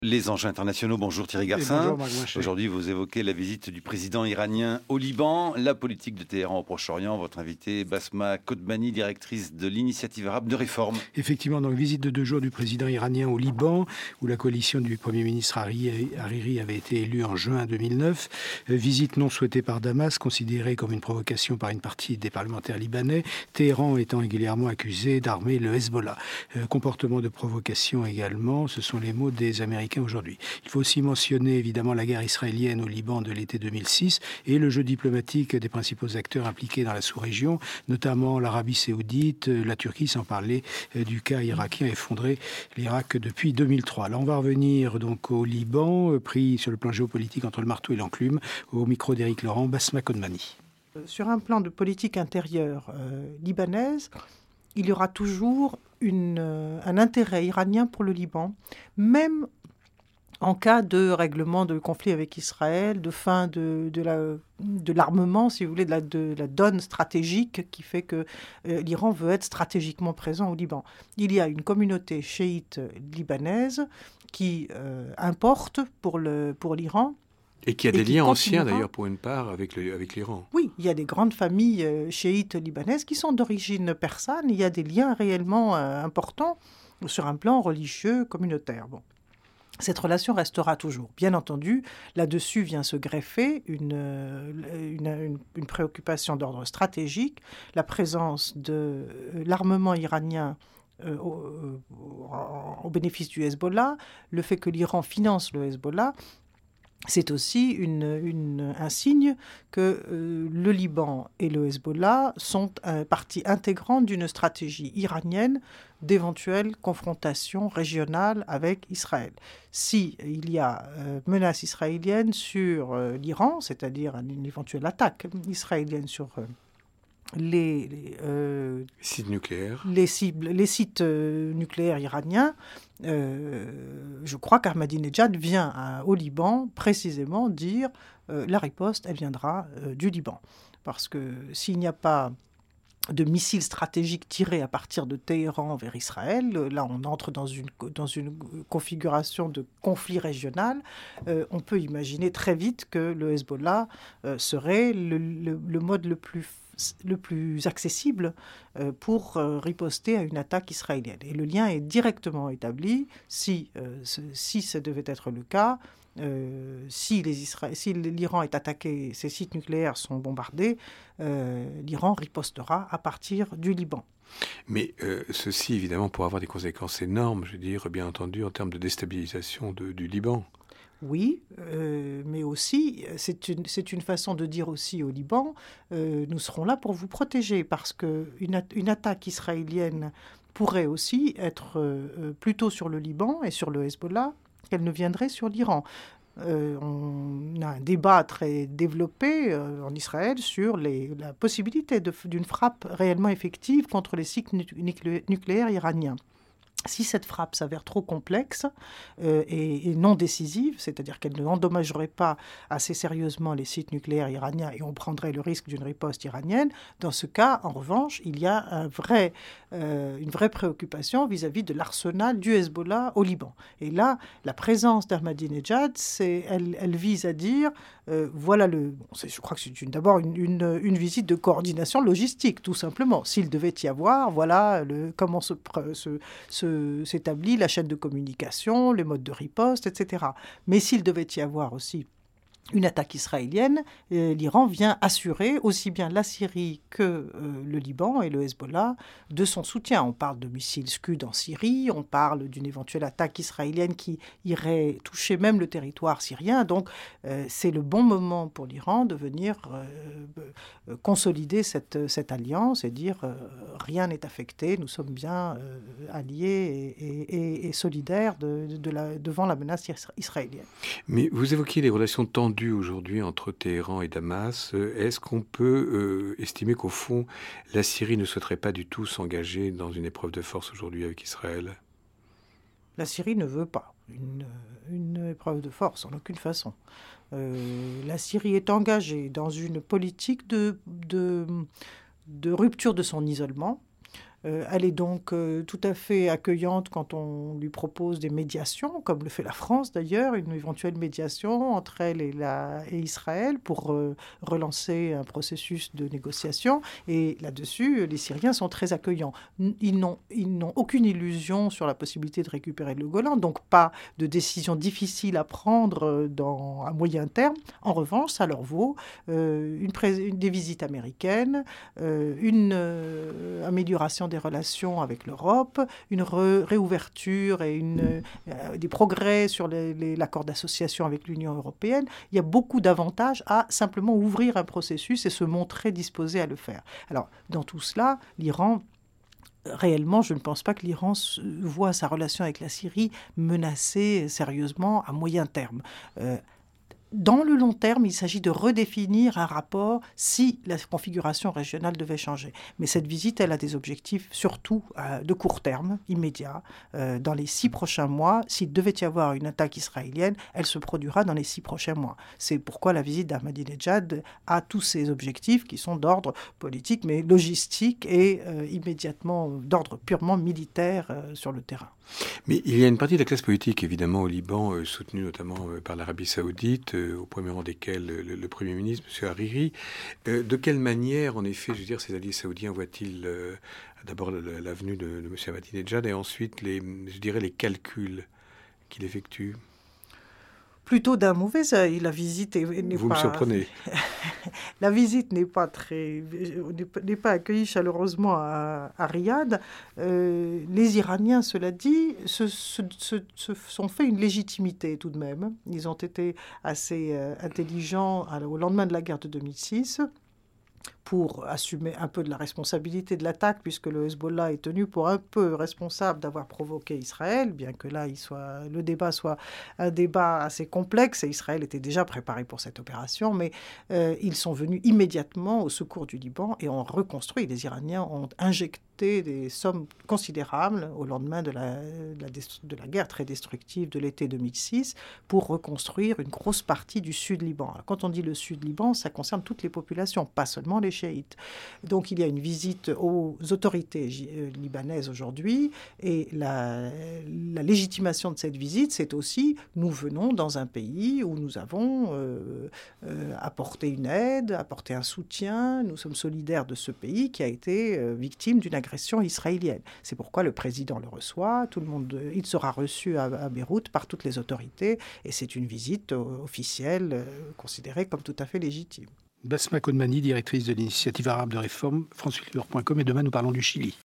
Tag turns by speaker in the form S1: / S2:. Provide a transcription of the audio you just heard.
S1: Les enjeux internationaux, bonjour Thierry Garcin.
S2: Bonjour Marc Monchet.
S1: Aujourd'hui, vous évoquez la visite du président iranien au Liban, la politique de Téhéran au Proche-Orient. Votre invitée, Basma Kotbani, directrice de l'initiative arabe de réforme.
S2: Effectivement, donc visite de 2 jours du président iranien au Liban, où la coalition du Premier ministre Hariri avait été élue en juin 2009. Visite non souhaitée par Damas, considérée comme une provocation par une partie des parlementaires libanais, Téhéran étant régulièrement accusé d'armer le Hezbollah. Comportement de provocation également, ce sont les mots des Américains aujourd'hui. Il faut aussi mentionner évidemment la guerre israélienne au Liban de l'été 2006 et le jeu diplomatique des principaux acteurs impliqués dans la sous-région, notamment l'Arabie saoudite, la Turquie, sans parler du cas irakien effondré l'Irak depuis 2003. Là, on va revenir donc au Liban, pris sur le plan géopolitique entre le marteau et l'enclume, au micro d'Éric Laurent, Basma Kotbani.
S3: Sur un plan de politique intérieure libanaise, il y aura toujours un intérêt iranien pour le Liban, même en cas de règlement de conflit avec Israël, de fin de l'armement, si vous voulez, de la donne stratégique qui fait que l'Iran veut être stratégiquement présent au Liban. Il y a une communauté chiite libanaise qui importe pour l'Iran.
S4: Et qui a des liens anciens, d'ailleurs, pour une part, avec l'Iran.
S3: Oui, il y a des grandes familles chiites libanaises qui sont d'origine persane. Il y a des liens réellement importants sur un plan religieux, communautaire. Bon. Cette relation restera toujours. Bien entendu, là-dessus vient se greffer une préoccupation d'ordre stratégique, la présence de l'armement iranien au bénéfice du Hezbollah, le fait que l'Iran finance le Hezbollah. C'est aussi un signe que le Liban et le Hezbollah sont partie intégrante d'une stratégie iranienne d'éventuelles confrontations régionales avec Israël. Si il y a menace israélienne sur l'Iran, c'est-à-dire une éventuelle attaque israélienne sur les
S4: sites nucléaires.
S3: Les sites nucléaires iraniens, je crois qu'Ahmadinejad vient au Liban précisément dire la riposte, elle viendra du Liban. Parce que s'il n'y a pas de missiles stratégiques tirés à partir de Téhéran vers Israël, là on entre dans une configuration de conflit régional, on peut imaginer très vite que le Hezbollah serait le mode le plus accessible pour riposter à une attaque israélienne. Et le lien est directement établi si ça devait être le cas. Si l'Iran est attaqué, ses sites nucléaires sont bombardés, l'Iran ripostera à partir du Liban.
S4: Mais ceci, évidemment, pourrait avoir des conséquences énormes, je veux dire, bien entendu, en termes de déstabilisation du Liban.
S3: Oui, mais aussi, c'est une façon de dire aussi au Liban, nous serons là pour vous protéger, parce qu'une attaque israélienne pourrait aussi être plutôt sur le Liban et sur le Hezbollah qu'elle ne viendrait sur l'Iran. On a un débat très développé en Israël sur la possibilité d'une frappe réellement effective contre les sites nucléaires iraniens. Si cette frappe s'avère trop complexe et non décisive, c'est-à-dire qu'elle ne endommagerait pas assez sérieusement les sites nucléaires iraniens et on prendrait le risque d'une riposte iranienne, dans ce cas, en revanche, il y a une vraie préoccupation vis-à-vis de l'arsenal du Hezbollah au Liban. Et là, la présence d'Ahmadinejad, elle vise à dire, voilà je crois que c'est d'abord une visite de coordination logistique, tout simplement. S'il devait y avoir, voilà comment s'établit la chaîne de communication, les modes de riposte, etc. Mais s'il devait y avoir aussi une attaque israélienne, l'Iran vient assurer aussi bien la Syrie que le Liban et le Hezbollah de son soutien. On parle de missiles Scud en Syrie, on parle d'une éventuelle attaque israélienne qui irait toucher même le territoire syrien. Donc c'est le bon moment pour l'Iran de venir consolider cette alliance et dire rien n'est affecté, nous sommes bien alliés et solidaires devant la menace israélienne.
S4: Mais vous évoquiez les relations tendues aujourd'hui entre Téhéran et Damas. Est-ce qu'on peut estimer qu'au fond, la Syrie ne souhaiterait pas du tout s'engager dans une épreuve de force aujourd'hui avec Israël ?
S3: La Syrie ne veut pas une épreuve de force, en aucune façon. La Syrie est engagée dans une politique de rupture de son isolement, Elle est donc tout à fait accueillante quand on lui propose des médiations, comme le fait la France d'ailleurs, une éventuelle médiation entre elle et Israël pour relancer un processus de négociation. Et là-dessus, les Syriens sont très accueillants. Ils n'ont aucune illusion sur la possibilité de récupérer le Golan, donc pas de décision difficile à prendre à moyen terme. En revanche, ça leur vaut des visites américaines, une amélioration des relations avec l'Europe, une réouverture et des progrès sur l'accord d'association avec l'Union européenne. Il y a beaucoup d'avantages à simplement ouvrir un processus et se montrer disposé à le faire. Alors, dans tout cela, l'Iran... Réellement, je ne pense pas que l'Iran voit sa relation avec la Syrie menacée sérieusement à moyen terme. Dans le long terme, il s'agit de redéfinir un rapport si la configuration régionale devait changer. Mais cette visite, elle a des objectifs surtout de court terme, immédiats. Dans les 6 prochains mois, s'il devait y avoir une attaque israélienne, elle se produira dans les 6 prochains mois. C'est pourquoi la visite d'Ahmadinejad a tous ces objectifs qui sont d'ordre politique, mais logistique et immédiatement d'ordre purement militaire sur le terrain.
S4: Mais il y a une partie de la classe politique, évidemment, au Liban, soutenue notamment par l'Arabie saoudite, au premier rang desquels le Premier ministre, M. Hariri. De quelle manière, en effet, je veux dire, ces alliés saoudiens voient-ils d'abord la venue de M. Ahmadinejad et ensuite, les calculs qu'il effectue?
S3: Plutôt d'un mauvais œil. La visite
S4: Vous me surprenez.
S3: La visite n'est pas accueillie chaleureusement à Riyad. Les Iraniens, cela dit, se sont fait une légitimité tout de même. Ils ont été assez intelligents au lendemain de la guerre de 2006 pour assumer un peu de la responsabilité de l'attaque, puisque le Hezbollah est tenu pour un peu responsable d'avoir provoqué Israël, bien que là, le débat soit un débat assez complexe, et Israël était déjà préparé pour cette opération, mais ils sont venus immédiatement au secours du Liban et ont reconstruit. Les Iraniens ont injecté des sommes considérables au lendemain de la guerre très destructive de l'été 2006 pour reconstruire une grosse partie du sud Liban. Alors, quand on dit le sud Liban, ça concerne toutes les populations, pas seulement les chiites. Donc il y a une visite aux autorités libanaises aujourd'hui et la légitimation de cette visite, c'est aussi nous venons dans un pays où nous avons apporté une aide, apporté un soutien, nous sommes solidaires de ce pays qui a été victime d'une agression israélienne. C'est pourquoi le président le reçoit, il sera reçu à Beyrouth par toutes les autorités et c'est une visite officielle considérée comme tout à fait légitime.
S2: Basma Kodmani, directrice de l'initiative arabe de réforme, francefilever.com, et demain nous parlons du Chili.